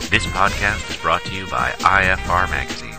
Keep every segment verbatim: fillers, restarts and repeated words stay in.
This podcast is brought to you by I F R Magazine.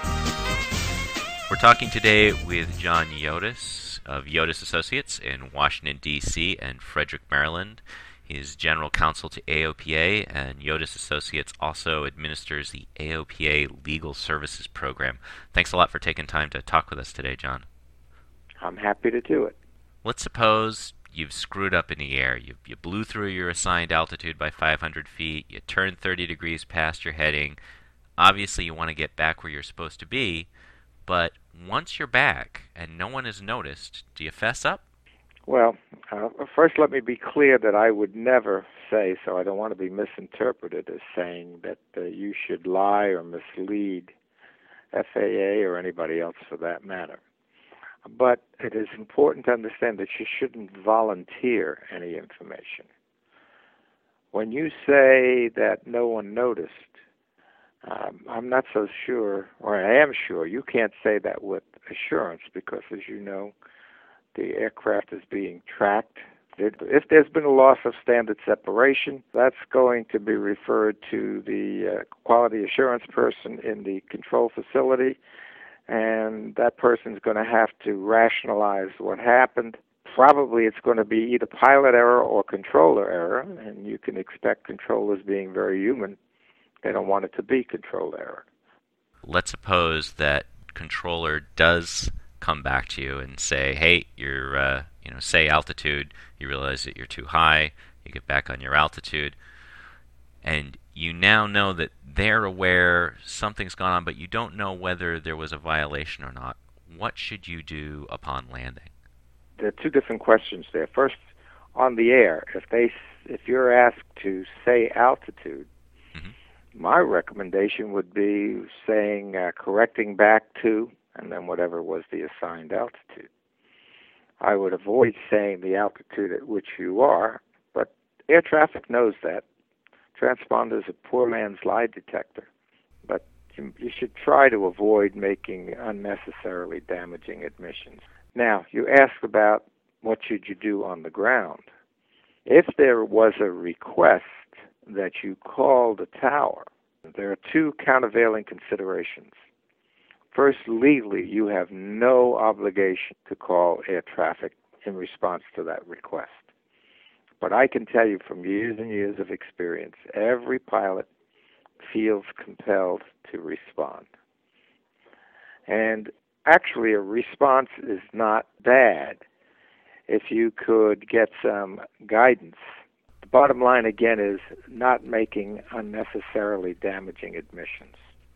We're talking today with John Yodiss of Yodiss Associates in Washington, D C and Frederick, Maryland. He is general counsel to A O P A, and Yodiss Associates also administers the A O P A Legal Services Program. Thanks a lot for taking time to talk with us today, John. I'm happy to do it. Let's suppose you've screwed up in the air. You, you blew through your assigned altitude by five hundred feet. You turned thirty degrees past your heading. Obviously, you want to get back where you're supposed to be, but once you're back and no one has noticed, do you fess up? Well, uh, first let me be clear that I would never say, so I don't want to be misinterpreted as saying that uh, you should lie or mislead F A A or anybody else for that matter. But it is important to understand that you shouldn't volunteer any information. When you say that no one noticed, um, I'm not so sure, or I am sure, you can't say that with assurance because, as you know, the aircraft is being tracked. If there's been a loss of standard separation, that's going to be referred to the uh, quality assurance person in the control facility, and that person's going to have to rationalize what happened. Probably it's going to be either pilot error or controller error, and you can expect controllers being very human. They don't want it to be controller error. Let's suppose that controller does come back to you and say, hey, you're, uh, you know, say altitude, you realize that you're too high, you get back on your altitude, and you now know that they're aware something's gone on, but you don't know whether there was a violation or not. What should you do upon landing? There are two different questions there. First, on the air, if they, if you're asked to say altitude, mm-hmm. my recommendation would be saying uh, correcting back to, and then whatever was the assigned altitude. I would avoid saying the altitude at which you are, but air traffic knows that. Transponder is a poor man's lie detector, but you, you should try to avoid making unnecessarily damaging admissions. Now, you asked about what should you do on the ground. If there was a request that you call the tower, there are two countervailing considerations. First, legally, you have no obligation to call air traffic in response to that request. But I can tell you from years and years of experience, every pilot feels compelled to respond. And actually, a response is not bad if you could get some guidance. The bottom line, again, is not making unnecessarily damaging admissions.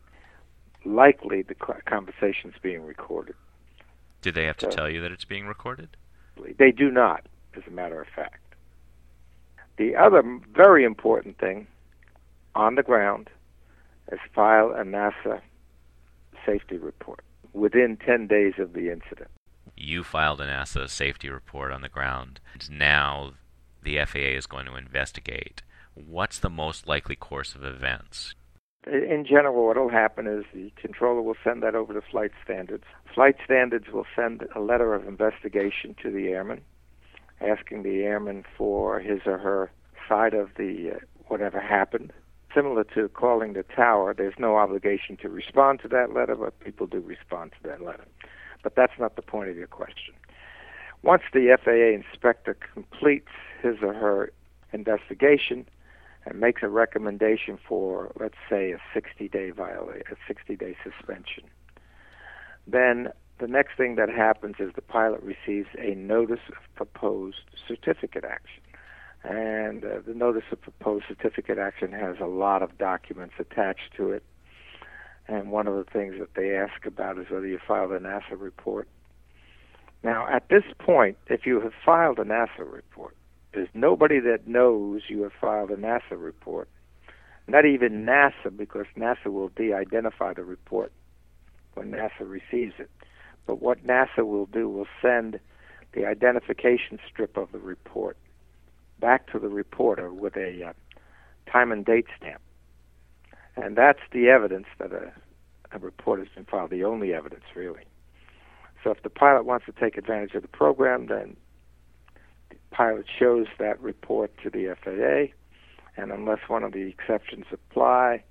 Likely the conversation's being recorded. Do they have to so, tell you that it's being recorded? They do not, as a matter of fact. The other very important thing on the ground is file a NASA safety report within ten days of the incident. You filed a NASA safety report on the ground. Now the F A A is going to investigate. What's the most likely course of events? In general, what will happen is the controller will send that over to Flight Standards. Flight Standards will send a letter of investigation to the airman, asking the airman for his or her side of the uh, whatever happened. Similar to calling the tower, there's no obligation to respond to that letter, but people do respond to that letter. But that's not the point of your question. Once the F A A inspector completes his or her investigation and makes a recommendation for, let's say, a sixty-day violation, a sixty-day suspension, then the next thing that happens is the pilot receives a notice of proposed certificate action. And uh, the notice of proposed certificate action has a lot of documents attached to it. And one of the things that they ask about is whether you filed a NASA report. Now, at this point, if you have filed a NASA report, there's nobody that knows you have filed a NASA report. Not even NASA, because NASA will de-identify the report when NASA receives it. But what NASA will do will send the identification strip of the report back to the reporter with a uh, time and date stamp. And that's the evidence that a, a report has been filed, the only evidence, really. So if the pilot wants to take advantage of the program, then the pilot shows that report to the F A A, and unless one of the exceptions apply,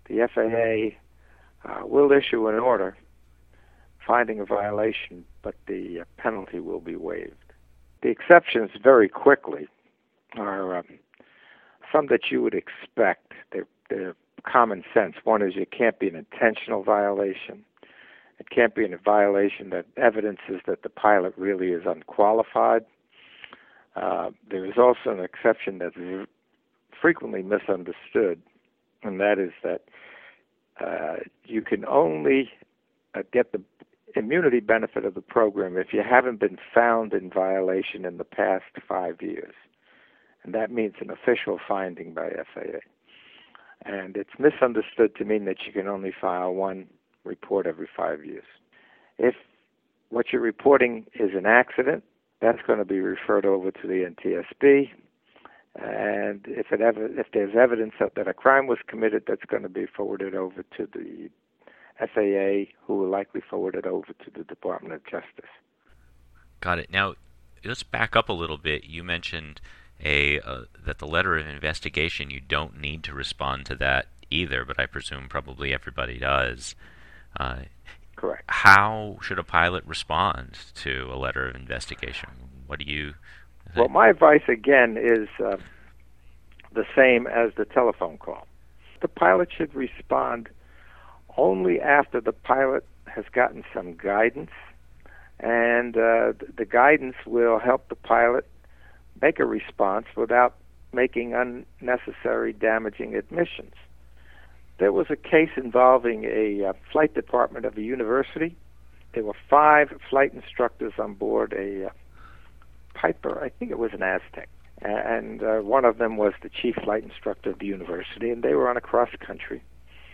the F A A uh, will issue an order finding a violation, but the uh, penalty will be waived. The exceptions very quickly are um, some that you would expect. They're, they're common sense. One is it can't be an intentional violation. It can't be a violation that evidences that the pilot really is unqualified. Uh, there is also an exception that's frequently misunderstood, and that is that uh, you can only uh, get the immunity benefit of the program if you haven't been found in violation in the past five years. And that means an official finding by F A A. And it's misunderstood to mean that you can only file one report every five years. If what you're reporting is an accident, that's going to be referred over to the N T S B. And if it ever, if there's evidence that, that a crime was committed, that's going to be forwarded over to the F A A, who will likely forward it over to the Department of Justice. Got it. Now, let's back up a little bit. You mentioned a uh, that the letter of investigation, you don't need to respond to that either, but I presume probably everybody does. Uh, Correct. How should a pilot respond to a letter of investigation? What do you think? Well, my advice, again, is uh, the same as the telephone call. The pilot should respond only after the pilot has gotten some guidance, and uh, the guidance will help the pilot make a response without making unnecessary damaging admissions. There was a case involving a uh, flight department of a university. There were five flight instructors on board a uh, Piper, I think it was an Aztec, and uh, one of them was the chief flight instructor of the university, and they were on a cross-country.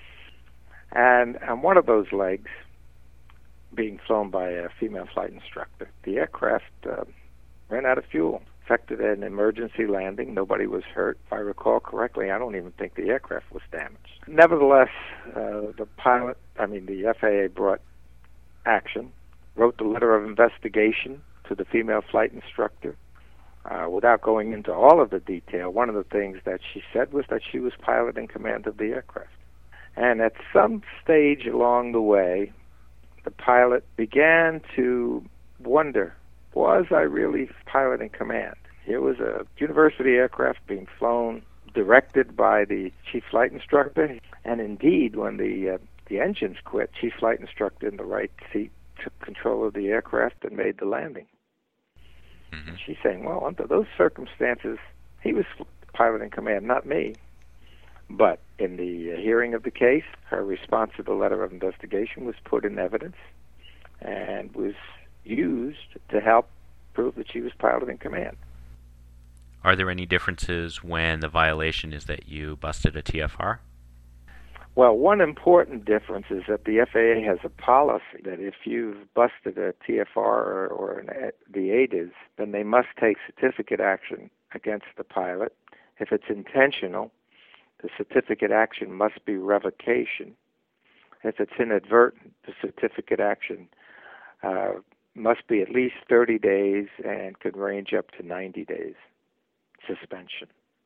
And on one of those legs, being flown by a female flight instructor, the aircraft uh, ran out of fuel, affected an emergency landing. Nobody was hurt. If I recall correctly, I don't even think the aircraft was damaged. Nevertheless, uh, the pilot, I mean the F A A brought action, wrote the letter of investigation to the female flight instructor. Uh, without going into all of the detail, one of the things that she said was that she was pilot in command of the aircraft. And at some stage along the way, the pilot began to wonder, was I really pilot in command? Here was a university aircraft being flown, directed by the chief flight instructor, and indeed, when the uh, the engines quit, chief flight instructor in the right seat took control of the aircraft and made the landing. Mm-hmm. And she's saying, well, under those circumstances, he was pilot in command, not me. But in the uh, hearing of the case, her response to the letter of investigation was put in evidence and was used to help prove that she was pilot in command. Are there any differences when the violation is that you busted a T F R? Well, one important difference is that the F A A has a policy that if you've busted a T F R or, or an, the A D I S, then they must take certificate action against the pilot. If it's intentional, the certificate action must be revocation. If it's inadvertent, the certificate action uh, must be at least thirty days and could range up to ninety days suspension.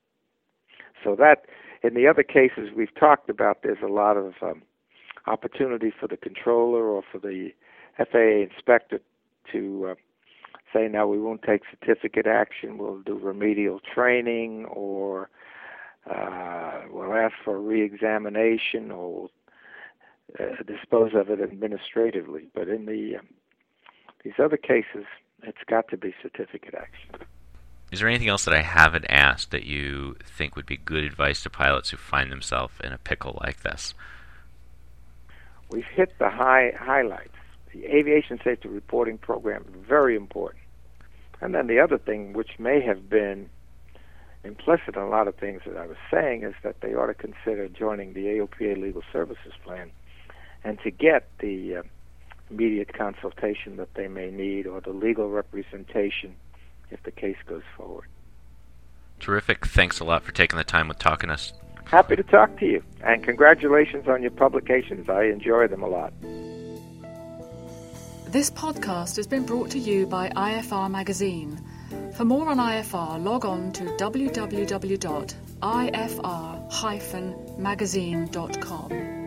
So that, in the other cases we've talked about, there's a lot of um, opportunity for the controller or for the F A A inspector to uh, say, now we won't take certificate action, we'll do remedial training, or uh, we'll ask for a re-examination, or uh, dispose of it administratively. But in the um, these other cases, it's got to be certificate action. Is there anything else that I haven't asked that you think would be good advice to pilots who find themselves in a pickle like this? We've hit the high highlights. The aviation safety reporting program is very important. And then the other thing, which may have been implicit in a lot of things that I was saying, is that they ought to consider joining the A O P A Legal Services Plan and to get the uh, immediate consultation that they may need or the legal representation if the case goes forward. Terrific. Thanks a lot for taking the time with talking to us. Happy to talk to you. And congratulations on your publications. I enjoy them a lot. This podcast has been brought to you by I F R Magazine, For more on I F R, log on to w w w dot i f r dash magazine dot com.